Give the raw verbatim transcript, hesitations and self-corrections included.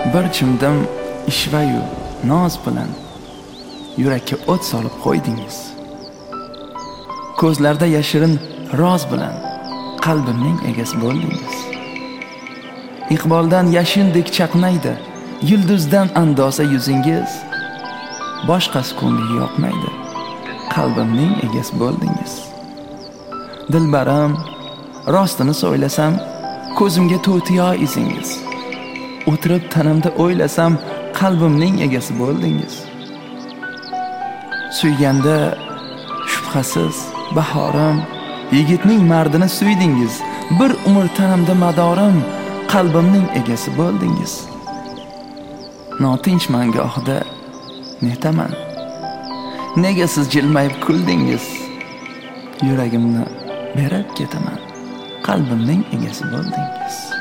Bir chimdim ishvayu noz bilan yurakka o't solib qo'ydingiz. Ko'zlarda yashirin roz bilan qalbimning egasi bo'ldingiz. Iqboldan yashindek chaqnaydi, yulduzdan andosa yuzingiz. Boshqasi ko'ngliga yoqmaydi, qalbimning egasi bo'ldingiz. Dilbarim, rostini so'ylasam, ko'zimga to'tiyo izingiz. O'tirib tanamda o'ylasam, qalbimning egasi bo'ldingiz. Suyganda shubhasiz bahorim, yigitning mardini suydingiz. Bir umr tanamda madorim, qalbimning egasi bo'ldingiz. Notinch mangohida netaman, nega siz jilmayib kuldingiz? Yuragimni berib ketaman, qalbimning egasi bo'ldingiz.